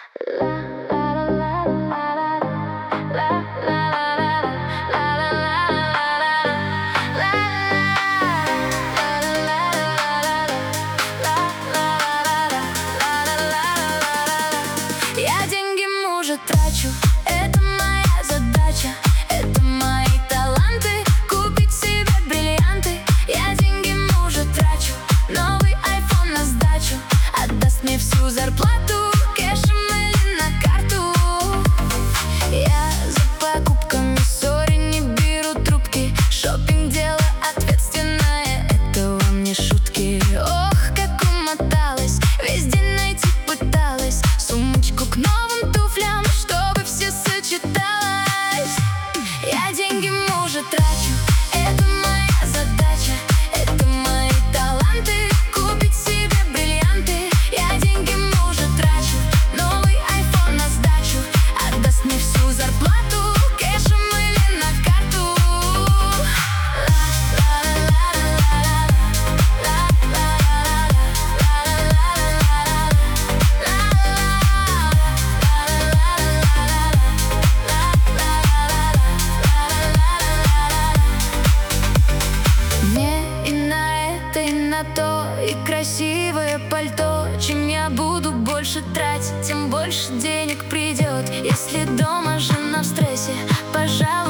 Я деньги мужа трачу, это моя задача. Это мои таланты, купить себе бриллианты. Я деньги мужа трачу, новый iPhone на сдачу. Отдаст мне всю зарплату, кэшем или на карту. Я за покупками ссори, не беру трубки. Шопинг дело ответственное, это вам не шутки. Ох, как умоталась, весь день найти пыталась сумочку к новым туфлям, чтобы все сочеталось. Я деньги мужа трачу, это моя задача. Это мои таланты, купить себе бриллианты. Я деньги мужа трачу, новый iPhone на сдачу. Отдаст мне всю зарплату, кэшем или на карту. Мне и на это, и на то, и красивое пальто. Чем я буду больше тратить, тем больше денег придет. Если дома жена в стрессе, пожалуй,